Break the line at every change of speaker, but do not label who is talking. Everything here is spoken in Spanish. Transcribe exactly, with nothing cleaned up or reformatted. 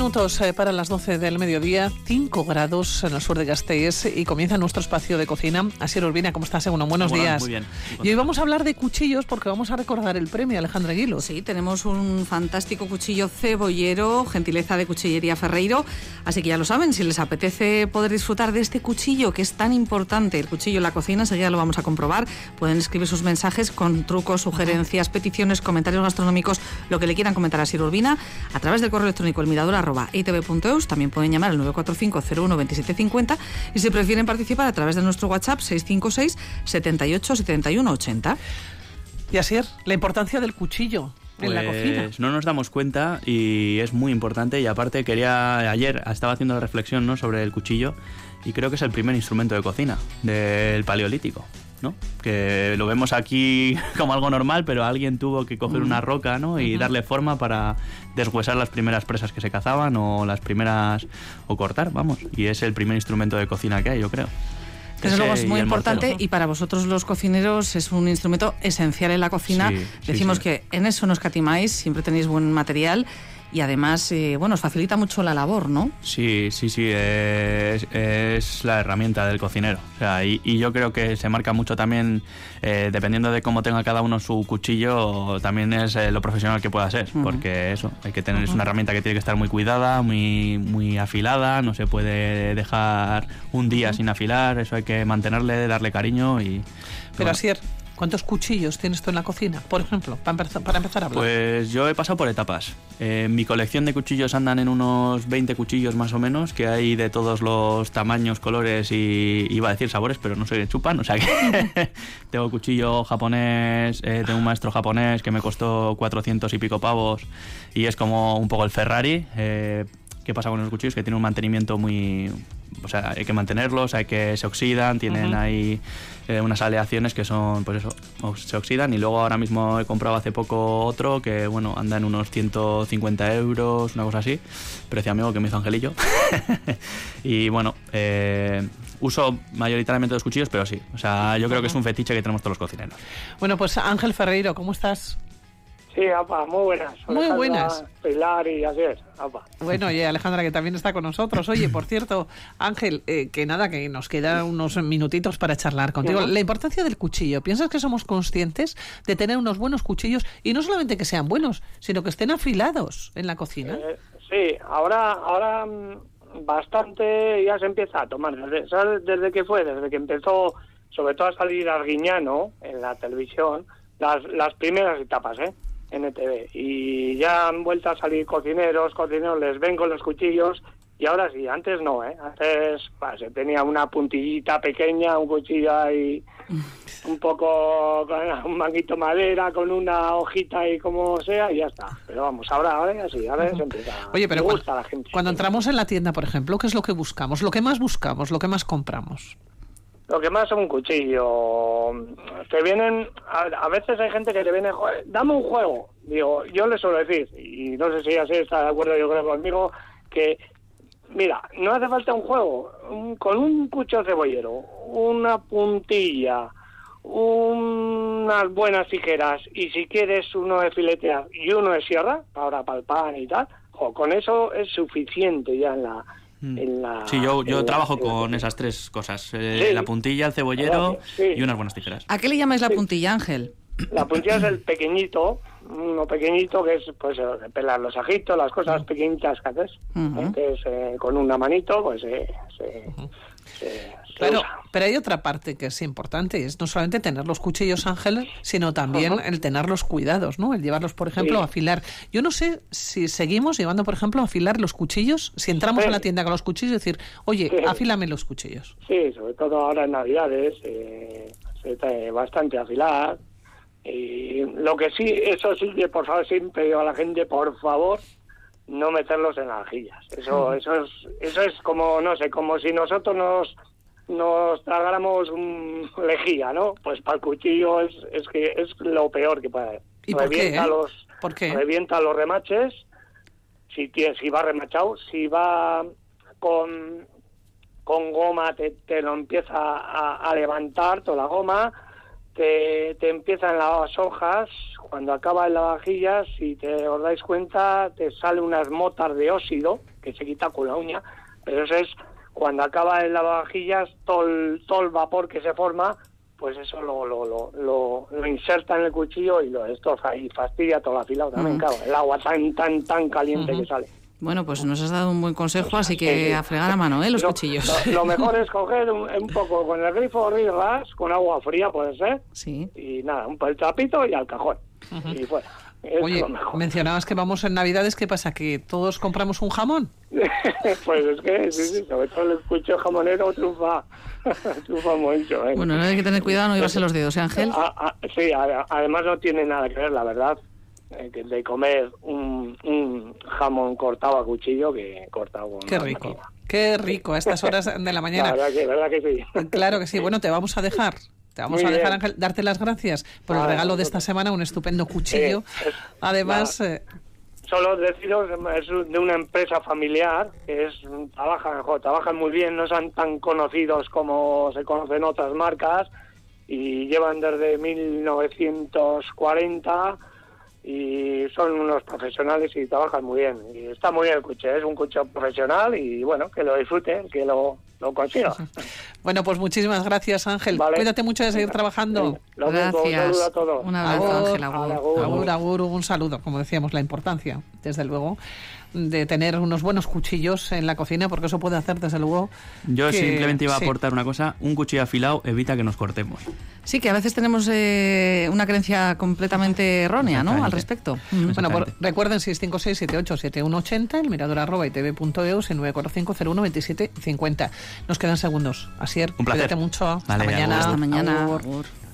minutos eh, para las doce del mediodía, cinco grados en el sur de Gasteiz y comienza nuestro espacio de cocina. Asier Urbina, ¿cómo estás? Bueno, buenos
Bueno,
días.
Muy bien.
Y hoy vamos a hablar de cuchillos porque vamos a recordar el premio Alejandra Aguilos.
Sí, tenemos un fantástico cuchillo cebollero, gentileza de Cuchillería Ferreiro. Así que ya lo saben, si les apetece poder disfrutar de este cuchillo que es tan importante, el cuchillo en la cocina, enseguida lo vamos a comprobar. Pueden escribir sus mensajes con trucos, sugerencias, peticiones, comentarios gastronómicos, lo que le quieran comentar a Asier Urbina, a través del correo electrónico elmirador arroba e i te be punto eus. También pueden llamar al nueve cuatro cinco cero uno veintisiete cincuenta y si prefieren participar a través de nuestro WhatsApp seis cinco seis setenta y ocho setenta y uno ochenta.
Y Asier, la importancia del cuchillo en
pues
la cocina.
No nos damos cuenta y es muy importante. Y aparte quería ayer estaba haciendo la reflexión, ¿no?, sobre el cuchillo y creo que es el primer instrumento de cocina del Paleolítico, ¿no? Que lo vemos aquí como algo normal, pero alguien tuvo que coger una roca, ¿no?, y uh-huh. darle forma para deshuesar las primeras presas que se cazaban o las primeras o cortar, vamos. Y es el primer instrumento de cocina que hay, yo creo.
Desde luego es muy importante
mortero, ¿no?
Y para vosotros los cocineros es un instrumento esencial en la cocina.
Sí,
Decimos
sí, sí.
que en eso no escatimáis, siempre tenéis buen material. Y además, eh, bueno, os facilita mucho la labor, ¿no?
Sí, sí, sí, es, es la herramienta del cocinero. O sea, y, y yo creo que se marca mucho también, eh, dependiendo de cómo tenga cada uno su cuchillo, también es eh, lo profesional que pueda ser. Uh-huh. Porque eso, hay que tener, uh-huh. es una herramienta que tiene que estar muy cuidada, muy, muy afilada, no se puede dejar un día uh-huh. sin afilar, eso hay que mantenerle, darle cariño y...
Pero bueno. Asier, ¿cuántos cuchillos tienes tú en la cocina, por ejemplo, para empezar, para empezar a hablar?
Pues yo he pasado por etapas. Eh, mi colección de cuchillos andan en unos veinte cuchillos más o menos, que hay de todos los tamaños, colores y iba a decir sabores, pero no soy de chupan, o sea que tengo cuchillo japonés, eh, tengo un maestro japonés que me costó cuatrocientos y pico pavos y es como un poco el Ferrari. Eh, ¿Qué pasa con los cuchillos? Que tienen un mantenimiento muy... O sea, hay que mantenerlos, hay que se oxidan, tienen uh-huh. ahí eh, unas aleaciones que son, pues eso, se oxidan. Y luego ahora mismo he comprado hace poco otro que, bueno, anda en unos ciento cincuenta euros, una cosa así. Precio amigo que me hizo Angelillo. Y bueno, eh, uso mayoritariamente los cuchillos, pero sí. O sea, yo creo que es un fetiche que tenemos todos los cocineros.
Bueno, pues Ángel Ferreiro, ¿cómo estás?
Sí, apa, muy buenas.
Muy Alejandra, buenas.
Pilar y Asier, apa.
Bueno, y Alejandra, que también está con nosotros. Oye, por cierto, Ángel, eh, que nada, que nos quedan unos minutitos para charlar contigo. ¿Sí? La importancia del cuchillo. ¿Piensas que somos conscientes de tener unos buenos cuchillos? Y no solamente que sean buenos, sino que estén afilados en la cocina.
Eh, sí, ahora, ahora bastante ya se empieza a tomar. Desde, ¿sabes? Desde que fue, desde que empezó, sobre todo a salir Arguiñano en la televisión, las, las primeras etapas, ¿eh? N T V, y ya han vuelto a salir cocineros, cocineros les ven con los cuchillos y ahora sí, antes no, ¿eh? Antes pues, se tenía una puntillita pequeña, un cuchillo ahí un poco con un manguito de madera, con una hojita y como sea y ya está. Pero vamos, ahora, ahora ya sí, ahora se empieza.
Oye, pero
me
cuando,
gusta a la gente.
Cuando entramos en la tienda, por ejemplo, ¿qué es lo que buscamos? Lo que más buscamos, lo que más compramos.
Lo que más es un cuchillo. Te vienen, a, a veces hay gente que te viene, joder, dame un juego. Digo, yo le suelo decir, y no sé si así está de acuerdo yo creo conmigo, que, mira, no hace falta un juego. Un, con un cuchillo cebollero, una puntilla, unas buenas tijeras, y si quieres uno de filetear y uno de sierra, para, para el pan y tal, jo, con eso es suficiente ya en la... En la,
sí, yo, yo
en
trabajo
la,
con
en
esas tres cosas, eh,
sí,
la puntilla, el cebollero sí. y unas buenas tijeras.
¿A qué le llamáis la
sí.
puntilla, Ángel?
La puntilla es el pequeñito, uno pequeñito que es pues pelar los ajitos, las cosas pequeñitas que haces, uh-huh. ¿eh? Que es eh, con una manito, pues eh, se, uh-huh. se,
Pero, pero hay otra parte que es importante, es no solamente tener los cuchillos, Ángel, sino también uh-huh. el tener los cuidados, ¿no? El llevarlos, por ejemplo, sí. a afilar. Yo no sé si seguimos llevando, por ejemplo, a afilar los cuchillos, si entramos sí. a la tienda con los cuchillos y decir, oye, sí. afílame los cuchillos.
Sí, sobre todo ahora en Navidades, eh, se trae bastante a afilar. Y lo que sí, eso sí, que por favor siempre digo a la gente, por favor, no meterlos en las vajillas. Eso, uh-huh. eso es, eso es como, no sé, como si nosotros nos nos tragáramos un lejía, ¿no? Pues para el cuchillo es, es que es lo peor que puede haber.
¿Y por
revienta
qué, eh?
los,
¿Por qué?
Revienta los remaches, si tiene, si va remachado, si va con, con goma te, te lo empieza a, a levantar toda la goma, te, te empiezan las hojas, cuando acaba el lavavajillas, si te os dais cuenta, te sale unas motas de óxido, que se quita con la uña, pero eso es cuando acaba el lavavajillas, todo el, todo el vapor que se forma, pues eso lo, lo, lo, lo, lo inserta en el cuchillo y lo destroza y fastidia todo el afilado también, uh-huh. claro, el agua tan, tan, tan caliente uh-huh. que sale.
Bueno, pues nos has dado un buen consejo, así que sí, sí. a fregar a mano, ¿eh? Los
lo,
cuchillos.
Lo, lo mejor es coger un, un poco con el grifo, rirras, con agua fría puede ser,
sí.
y nada, un el trapito y al cajón, uh-huh. y fuera. Es
Oye, mencionabas que vamos en Navidades, ¿qué pasa? ¿Que todos compramos un jamón?
Pues es que, sí, sí, sobre todo el cuchillo jamonero triunfa, triunfa mucho. ¿eh?
Bueno, no hay que tener cuidado, no llevarse los dedos, ¿eh, Ángel?
A, a, sí, a, además no tiene nada que ver, la verdad, eh, que de comer un, un jamón cortado a cuchillo que cortado con
Qué rico, máquina. Qué rico a estas horas de la mañana.
La verdad que, verdad que sí.
Claro que sí. Bueno, te vamos a dejar. Te vamos Muy a dejar, bien. Ángel, darte las gracias por ah, el regalo de esta semana, un estupendo cuchillo. Eh, es, Además... Eh,
solo deciros, es de una empresa familiar, que es trabajan, jo, trabajan muy bien, no son tan conocidos como se conocen otras marcas, y llevan desde mil novecientos cuarenta y son unos profesionales y trabajan muy bien. Y está muy bien el coche, es un coche profesional y bueno, que lo disfruten, que lo, lo consiga.
Bueno, pues muchísimas gracias, Ángel. Vale. Cuídate mucho de seguir trabajando.
Sí, lo mismo, un saludo a todos.
Un abrazo,
agur,
Ángel. Agur.
Agur, agur, agur, un saludo. Como decíamos, la importancia, desde luego, de tener unos buenos cuchillos en la cocina, porque eso puede hacer, desde luego...
Yo
que,
simplemente iba a
sí.
aportar una cosa, un cuchillo afilado evita que nos cortemos.
Sí, que a veces tenemos eh, una creencia completamente errónea, ¿no?, al respecto.
Bueno, por, recuerden seis cinco seis, siete ocho siete uno ocho cero, el mirador arroba itv.eus y nueve cuatro cinco cero uno veintisiete cincuenta. Nos quedan segundos. Asier,
un placer.
Cuídate mucho. Hasta
vale,
mañana.
Hasta mañana.
Agur.
Agur.